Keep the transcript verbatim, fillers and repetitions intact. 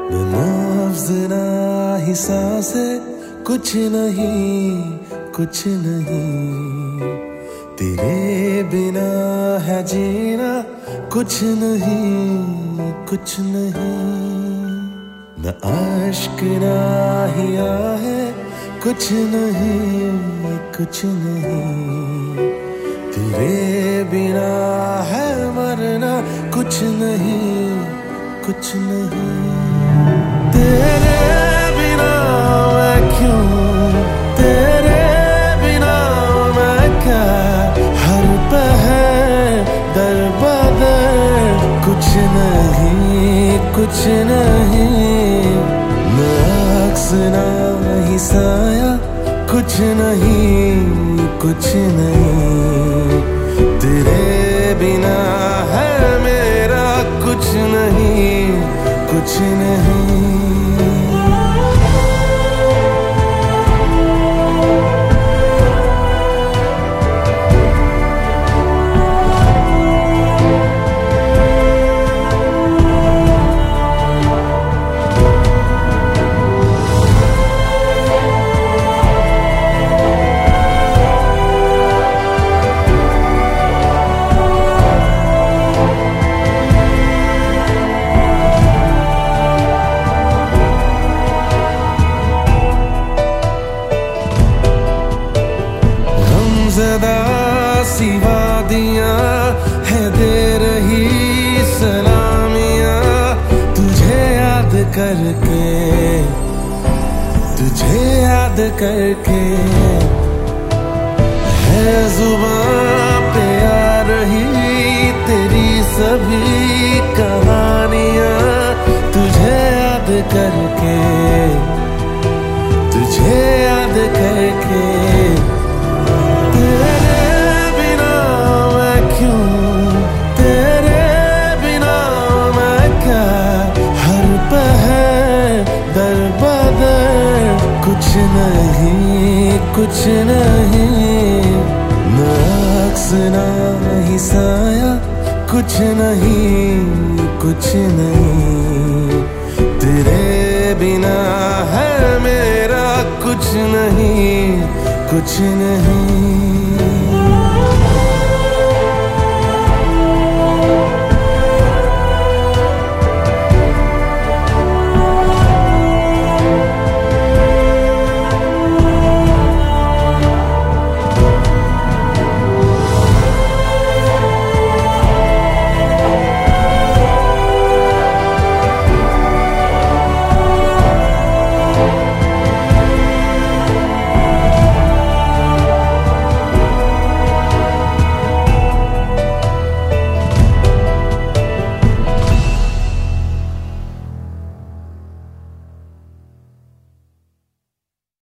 न लफ्ज़ ना ही सांसें, कुछ नहीं कुछ नहीं। तेरे बिना है जीना, कुछ नहीं कुछ नहीं। न अश्क ना ही आहे, कुछ नहीं कुछ नहीं। तेरे बिना है मरना, कुछ नहीं कुछ नहीं। तेरे बिना मैं क्यों, तेरे बिना मैं क्या, हर पहर दर बदर, कुछ नहीं कुछ नहीं। न अक्स ना ही साया, कुछ नहीं कुछ नहीं। तेरे बिना है मेरा कुछ नहीं कुछ नहीं। ज़दा सी वादियाँ है दे रही सलामियाँ, तुझे याद करके तुझे याद करके। है जुबां पे आ रही तेरी सभी कहानियाँ, तुझे याद करके तुझे याद करके। कुछ नहीं कुछ नहीं। न अक्स ना ही साया, कुछ नहीं कुछ नहीं। तेरे बिना है मेरा कुछ नहीं कुछ नहीं।